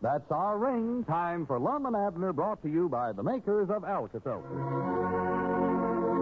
That's our ring. Time for Lum and Abner, brought to you by the makers of Alka-Seltzer.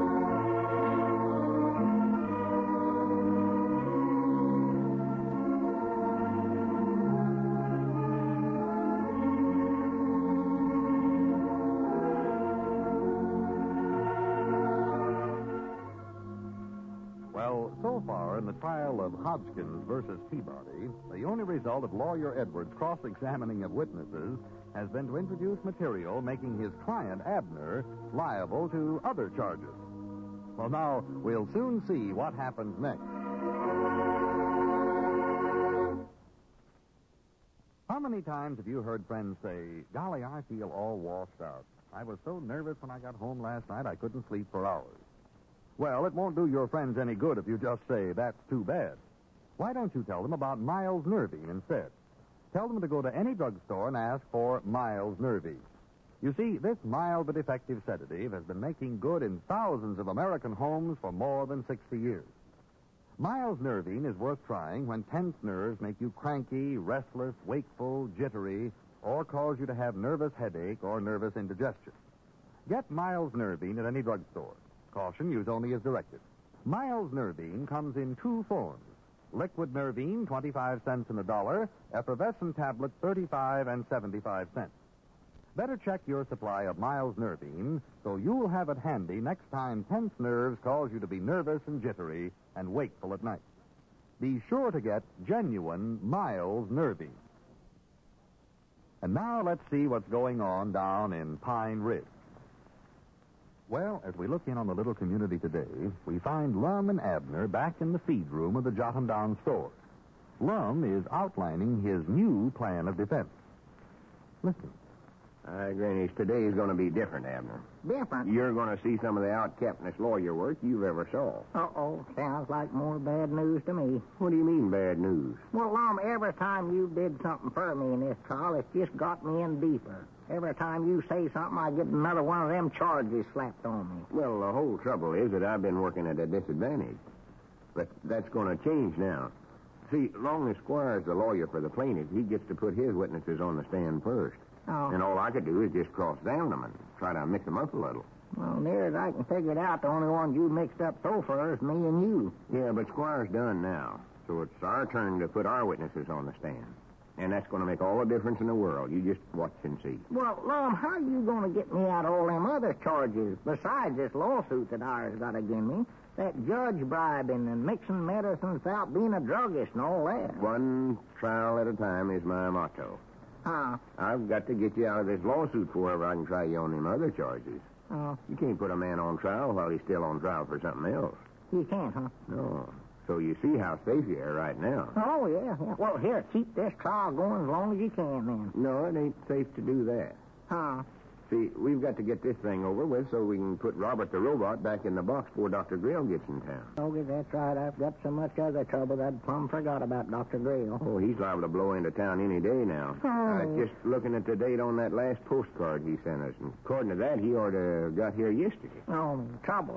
Well, so far in the trial of Hodgkins versus Peabody, the only result of Lawyer Edwards' cross-examining of witnesses has been to introduce material making his client, Abner, liable to other charges. Well, now, we'll soon see what happens next. How many times have you heard friends say, "Golly, I feel all washed out. I was so nervous when I got home last night I couldn't sleep for hours." Well, it won't do your friends any good if you just say, "That's too bad." Why don't you tell them about Miles Nervine instead? Tell them to go to any drugstore and ask for Miles Nervine. You see, this mild but effective sedative has been making good in thousands of American homes for more than 60 years. Miles Nervine is worth trying when tense nerves make you cranky, restless, wakeful, jittery, or cause you to have nervous headache or nervous indigestion. Get Miles Nervine at any drugstore. Caution, use only as directed. Miles Nervine comes in two forms. Liquid Nervine, 25 cents in a dollar. Effervescent tablet, 35 and 75 cents. Better check your supply of Miles Nervine so you'll have it handy next time tense nerves cause you to be nervous and jittery and wakeful at night. Be sure to get genuine Miles Nervine. And now let's see what's going on down in Pine Ridge. Well, as we look in on the little community today, we find Lum and Abner back in the feed room of the Jotundown store. Lum is outlining his new plan of defense. Listen. Granny, today is going to be different, Abner. Different? You're going to see some of the outcapness lawyer work you've ever saw. Uh-oh. Sounds like more bad news to me. What do you mean, bad news? Well, Lum, every time you did something for me in this trial, it's just got me in deeper. Every time you say something, I get another one of them charges slapped on me. Well, the whole trouble is that I've been working at a disadvantage. But that's going to change now. See, long as Squire's the lawyer for the plaintiff, he gets to put his witnesses on the stand first. Oh. And all I could do is just cross-examine them and try to mix them up a little. Well, near as I can figure it out, the only one you mixed up so far is me and you. Yeah, but Squire's done now. So it's our turn to put our witnesses on the stand. And that's going to make all the difference in the world. You just watch and see. Well, Lum, how are you going to get me out of all them other charges besides this lawsuit that ours got against me? That judge bribing and mixing medicines without being a druggist and all that. One trial at a time is my motto. Huh? I've got to get you out of this lawsuit before I can try you on them other charges. Oh. You can't put a man on trial while he's still on trial for something else. You can't, huh? No. So you see how safe you are right now. Oh, yeah. Well, here, keep this trial going as long as you can, then. No, it ain't safe to do that. Huh? See, we've got to get this thing over with so we can put Robert the robot back in the box before Dr. Grail gets in town. Okay, that's right. I've got so much other trouble that I plumb forgot about Dr. Grail. Oh, he's liable to blow into town any day now. Oh. Just looking at the date on that last postcard he sent us. And according to that, he ought to have got here yesterday. Oh, trouble.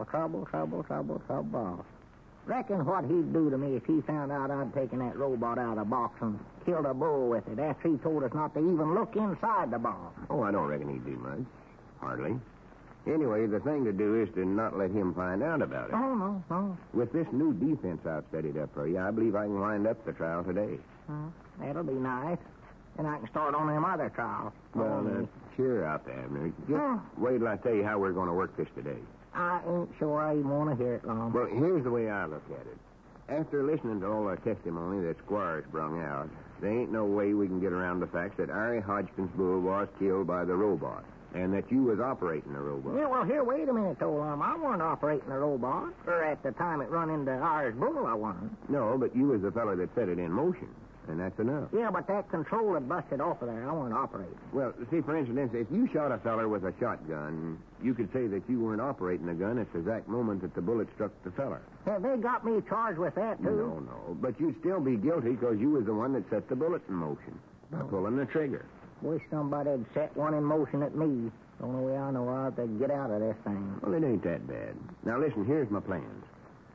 Reckon what he'd do to me if he found out I'd taken that robot out of the box and killed a bull with it after he told us not to even look inside the box. Oh, I don't reckon he'd do much. Hardly. Anyway, the thing to do is to not let him find out about it. Oh, no. With this new defense I've studied up for you, I believe I can wind up the trial today. That'll be nice. And I can start on them other trials. Well, cheer up, Abner. Just wait till I tell you how we're going to work this today. I ain't sure I even want to hear it, Lum. Well, here's the way I look at it. After listening to all the testimony that Squire's brung out, there ain't no way we can get around the fact that Ari Hodgkins' bull was killed by the robot, and that you was operating the robot. Yeah, well, here, wait a minute, though, Lum. I wasn't operating the robot. Or at the time it run into Ari's bull, I wasn't. No, but you was the fellow that set it in motion. And that's enough. Yeah, but that control had busted off of there. I wasn't operating. Well, see, for instance, if you shot a feller with a shotgun, you could say that you weren't operating the gun at the exact moment that the bullet struck the feller. Have they got me charged with that, too? No. But you'd still be guilty because you was the one that set the bullet in motion by pulling the trigger. Wish somebody had set one in motion at me. The only way I know how to get out of this thing. Well, it ain't that bad. Now, listen, here's my plans.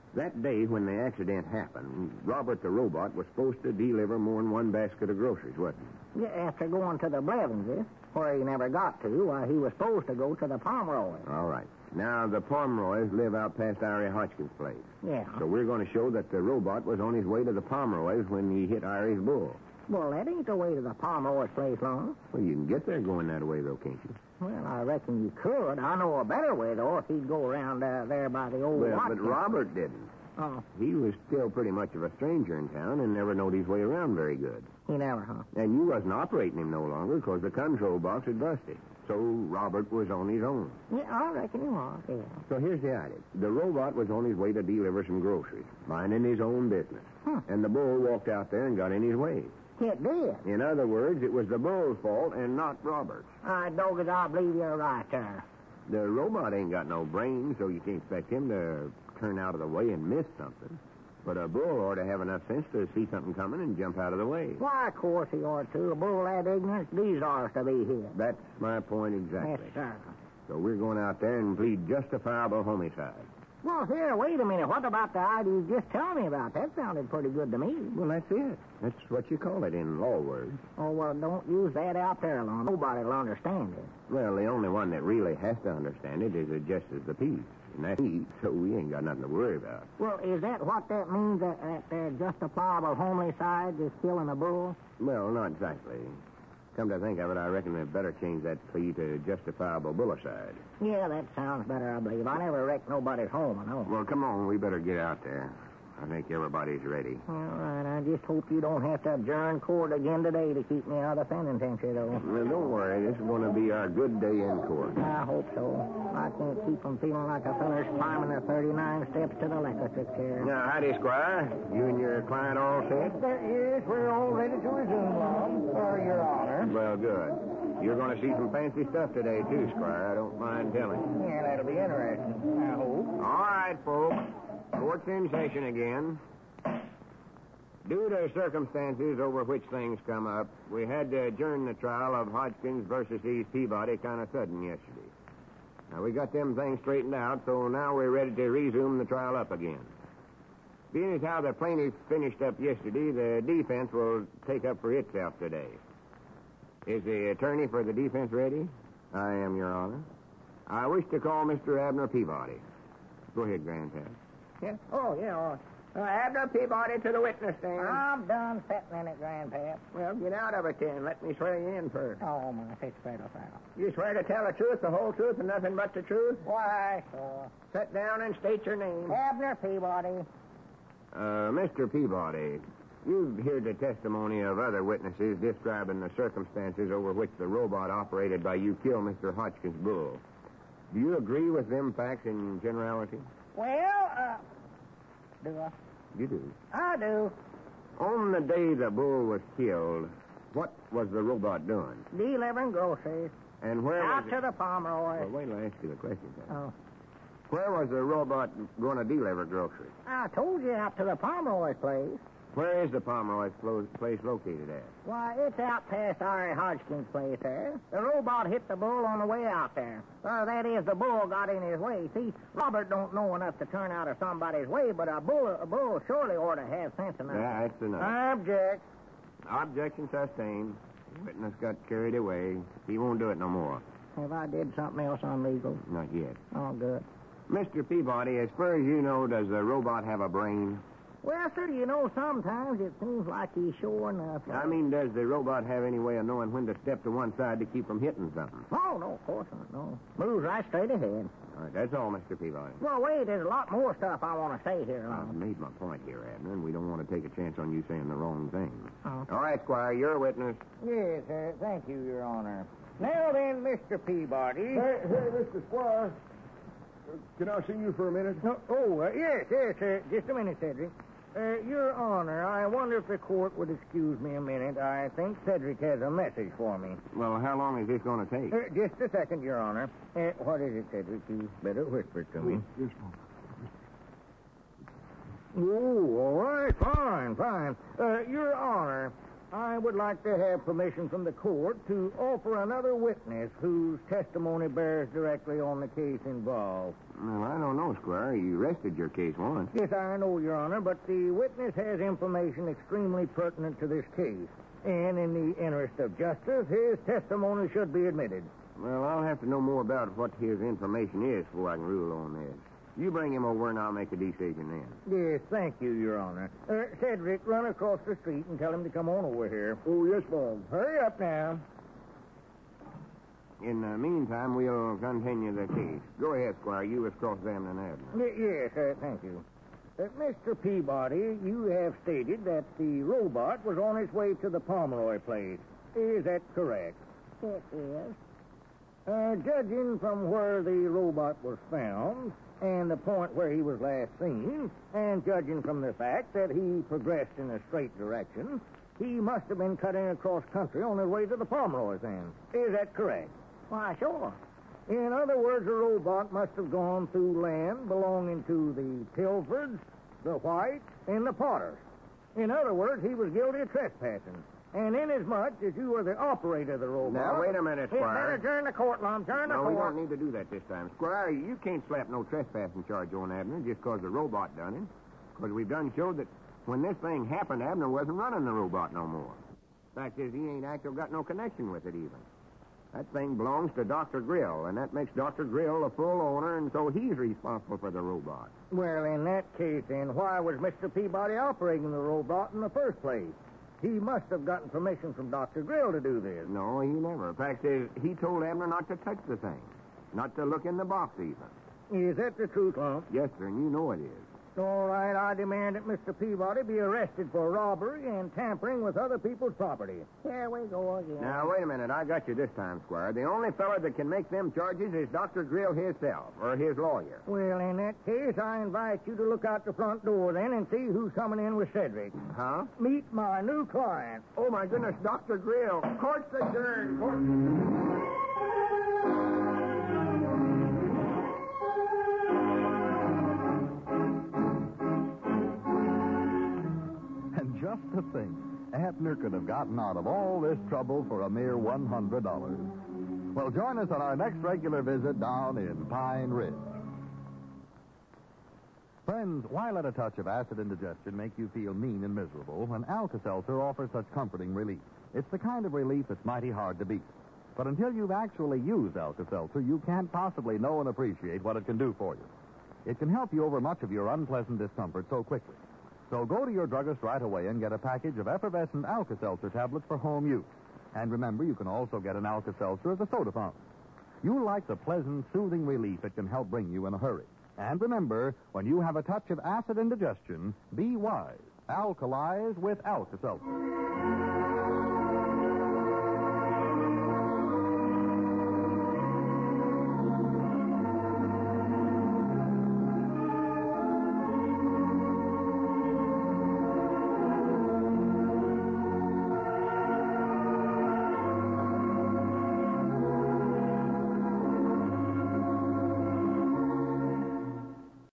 That day when the accident happened, Robert the robot was supposed to deliver more than one basket of groceries, wasn't he? Yeah, after going to the Blevins', where he never got to, he was supposed to go to the Pomeroy. All right. Now, the Pomeroys live out past Irie Hodgkins' place. Yeah. So we're going to show that the robot was on his way to the Pomeroys when he hit Irie's bull. Well, that ain't the way to the Pomeroy's place, long. Well, you can get there going that way, though, can't you? Well, I reckon you could. I know a better way, though, if he'd go around there by the old Well, Watkins. but Robert didn't. Oh, He was still pretty much of a stranger in town and never knowed his way around very good. he never, huh? And you wasn't operating him no longer because the control box had busted. So Robert was on his own. Yeah, I reckon he was, yeah. So here's the idea. The robot was on his way to deliver some groceries, minding his own business. And the bull walked out there and got in his way. It did. In other words, it was the bull's fault and not Robert's. Dogged, I believe you're right there. The robot ain't got no brains, so you can't expect him to turn out of the way and miss something. But a bull ought to have enough sense to see something coming and jump out of the way. Why, of course he ought to. A bull that ignorant deserves to be hit. That's my point exactly. Yes, sir. So we're going out there and plead justifiable homicide. Well, here, wait a minute. What about the idea you just told me about? That sounded pretty good to me. Well, that's it. That's what you call it in law words. Oh, well, don't use that out there long. Nobody'll understand it. Well, the only one that really has to understand it is the Justice of the Peace. And that's me, so we ain't got nothing to worry about. Well, is that what that means, that their justifiable homicide is killing a bull? Well, not exactly. Come to think of it, I reckon we'd better change that plea to justifiable bullicide. Yeah, that sounds better, I believe. I never wrecked nobody's home, I know. Well, come on, we better get out there. I think everybody's ready. All right, I just hope you don't have to adjourn court again today to keep me out of the penitentiary, though. Well, don't worry. This is going to be our good day in court. I hope so. I can't keep from feeling like a feller's climbing the 39 steps to the electric chair. Now, howdy, Squire. You and your client all set? Yes, we're all ready to resume, Lon. Your Honor. Well, good. You're going to see some fancy stuff today, too, Squire. I don't mind telling. Yeah, that'll be interesting, I hope. All right, folks. Court's in session again. Due to circumstances over which things come up, we had to adjourn the trial of Hodgkins versus East Peabody kind of sudden yesterday. Now, we got them things straightened out, so now we're ready to resume the trial up again. Being as how the plaintiff finished up yesterday, the defense will take up for itself today. Is the attorney for the defense ready? I am, Your Honor. I wish to call Mr. Abner Peabody. Go ahead, Grandpa. Yeah? Oh, yeah. Abner Peabody to the witness stand. I'm done sitting in it, Grandpa. Well, get out of it then. Let me swear you in first. Oh, my fixed-fatal foul. You swear to tell the truth, the whole truth, and nothing but the truth? Why, sure. Sit down and state your name. Abner Peabody. Mr. Peabody, you've heard the testimony of other witnesses describing the circumstances over which the robot operated by you killed Mr. Hodgkins' bull. Do you agree with them facts in generality? Well, do I? You do. I do. On the day the bull was killed, what was the robot doing? Delivering groceries. And where Out was to it? the Pomeroy. Well, wait till I ask you the question, then. Oh. Where was the robot going to deliver groceries? I told you out to the Pomeroy place. Where is the Pomeroy's place located at? Why, it's out past Irie Hodgkins' place there. The robot hit the bull on the way out there. That is, the bull got in his way. See, Robert don't know enough to turn out of somebody's way, but a bull surely ought to have sense enough. Yeah, that's enough. I object. Objection sustained. Witness got carried away. He won't do it no more. Have I did something else unlegal? Not yet. Oh, good. Mr. Peabody, as far as you know, does the robot have a brain? Well, sir, you know, sometimes it seems like he's sure enough. I mean, does the robot have any way of knowing when to step to one side to keep from hitting something? Oh, no, of course not, no. Moves right straight ahead. All right, that's all, Mr. Peabody. Well, wait, there's a lot more stuff I want to say here. I've made my point here, Abner, and we don't want to take a chance on you saying the wrong thing. Oh. All right, Squire, you're a witness. Yes, sir. Thank you, Your Honor. Now then, Mr. Peabody. Hey, Mr. Squire. Can I see you for a minute? Yes, just a minute, Cedric. Your Honor, I wonder if the court would excuse me a minute. I think Cedric has a message for me. Well, how long is this going to take? Just a second, Your Honor. What is it, Cedric? You better whisper it to me. Yes, Oh, all right, fine. Your Honor, I would like to have permission from the court to offer another witness whose testimony bears directly on the case involved. Well, I don't know, Squire. You rested your case once. Yes, I know, Your Honor, but the witness has information extremely pertinent to this case. And in the interest of justice, his testimony should be admitted. Well, I'll have to know more about what his information is before I can rule on this. You bring him over and I'll make a decision then. Yes, thank you, Your Honor. Cedric, run across the street and tell him to come on over here. Oh, yes, ma'am. Hurry up now. In the meantime, we'll continue the case. Go ahead, Squire. You was cross-examining Abner. Yes, thank you. Mr. Peabody, you have stated that the robot was on its way to the Pomeroy place. Is that correct? It is. Judging from where the robot was found and the point where he was last seen, and judging from the fact that he progressed in a straight direction, he must have been cutting across country on his way to the Pomeroy's end. Is that correct? Why, sure. In other words, the robot must have gone through land belonging to the Tilfords, the Whites, and the Potters. In other words, he was guilty of trespassing. And inasmuch as you were the operator of the robot... Now, wait a minute, Squire. Better turn the court, Lum. Turn the court. No, we don't need to do that this time. Squire, you can't slap no trespassing charge on Abner just because the robot done it. Because we've done showed that when this thing happened, Abner wasn't running the robot no more. Fact is, he ain't actually got no connection with it even. That thing belongs to Dr. Grill, and that makes Dr. Grill the full owner, and so he's responsible for the robot. Well, in that case, then, why was Mr. Peabody operating the robot in the first place? He must have gotten permission from Dr. Grill to do this. No, he never. Fact is, he told Abner not to touch the thing. Not to look in the box, even. Is that the truth, Lump? Yes, sir, and you know it is. All right, I demand that Mr. Peabody be arrested for robbery and tampering with other people's property. Here we go again. Now, wait a minute. I got you this time, Squire. The only fellow that can make them charges is Dr. Grill himself, or his lawyer. Well, in that case, I invite you to look out the front door then and see who's coming in with Cedric. Huh? Meet my new client. Oh, my goodness, Dr. Grill. Court's adjourned. Just to think, Abner could have gotten out of all this trouble for a mere $100. Well, join us on our next regular visit down in Pine Ridge. Friends, why let a touch of acid indigestion make you feel mean and miserable when Alka-Seltzer offers such comforting relief? It's the kind of relief that's mighty hard to beat. But until you've actually used Alka-Seltzer, you can't possibly know and appreciate what it can do for you. It can help you over much of your unpleasant discomfort so quickly. So go to your druggist right away and get a package of effervescent Alka-Seltzer tablets for home use. And remember, you can also get an Alka-Seltzer as a soda fountain. You'll like the pleasant, soothing relief it can help bring you in a hurry. And remember, when you have a touch of acid indigestion, be wise. Alkalize with Alka-Seltzer.